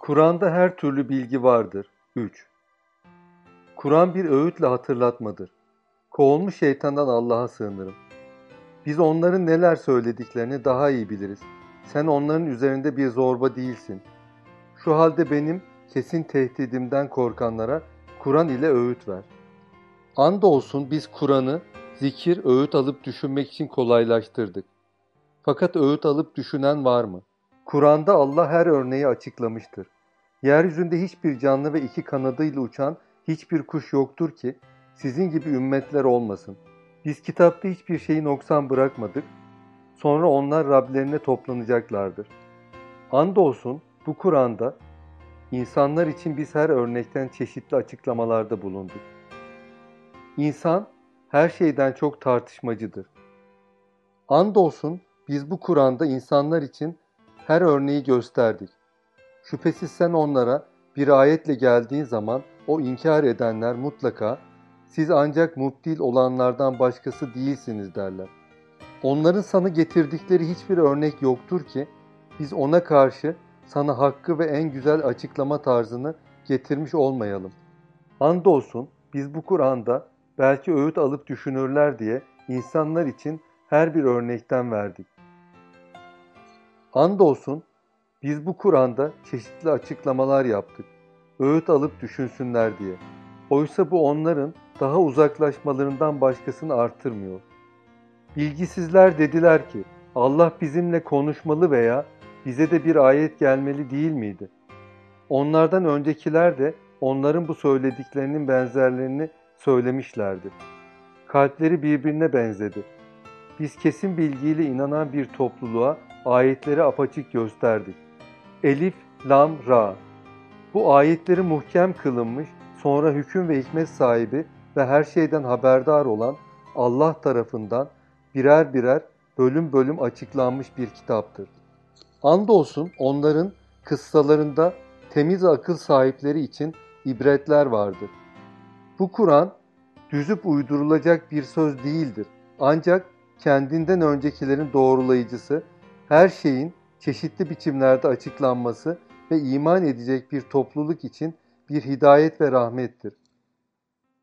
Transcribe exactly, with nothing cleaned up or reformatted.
Kur'an'da her türlü bilgi vardır. üç. Kur'an bir öğütle hatırlatmadır. Kovulmuş şeytandan Allah'a sığınırım. Biz onların neler söylediklerini daha iyi biliriz. Sen onların üzerinde bir zorba değilsin. Şu halde benim kesin tehdidimden korkanlara Kur'an ile öğüt ver. Andolsun biz Kur'an'ı zikir, öğüt alıp düşünmek için kolaylaştırdık. Fakat öğüt alıp düşünen var mı? Kur'an'da Allah her örneği açıklamıştır. Yeryüzünde hiçbir canlı ve iki kanadıyla uçan hiçbir kuş yoktur ki sizin gibi ümmetler olmasın. Biz kitapta hiçbir şeyi noksan bırakmadık. Sonra onlar Rablerine toplanacaklardır. Andolsun bu Kur'an'da insanlar için biz her örnekten çeşitli açıklamalarda bulunduk. İnsan her şeyden çok tartışmacıdır. Andolsun biz bu Kur'an'da insanlar için her örneği gösterdik. Şüphesiz sen onlara bir ayetle geldiğin zaman o inkar edenler mutlaka siz ancak mubtil olanlardan başkası değilsiniz derler. Onların sana getirdikleri hiçbir örnek yoktur ki biz ona karşı sana hakkı ve en güzel açıklama tarzını getirmiş olmayalım. Andolsun biz bu Kur'an'da belki öğüt alıp düşünürler diye insanlar için her bir örnekten verdik. Andolsun biz bu Kur'an'da çeşitli açıklamalar yaptık, öğüt alıp düşünsünler diye. Oysa bu onların daha uzaklaşmalarından başkasını artırmıyor. Bilgisizler dediler ki, Allah bizimle konuşmalı veya bize de bir ayet gelmeli değil miydi? Onlardan öncekiler de onların bu söylediklerinin benzerlerini söylemişlerdi. Kalpleri birbirine benzedi. Biz kesin bilgiyle inanan bir topluluğa ayetleri apaçık gösterdik. Elif, Lam, Ra. Bu ayetleri muhkem kılınmış, sonra hüküm ve hikmet sahibi ve her şeyden haberdar olan Allah tarafından birer birer bölüm bölüm açıklanmış bir kitaptır. Andolsun onların kıssalarında temiz akıl sahipleri için ibretler vardır. Bu Kur'an düzüp uydurulacak bir söz değildir. Ancak kendinden öncekilerin doğrulayıcısı, her şeyin çeşitli biçimlerde açıklanması ve iman edecek bir topluluk için bir hidayet ve rahmettir.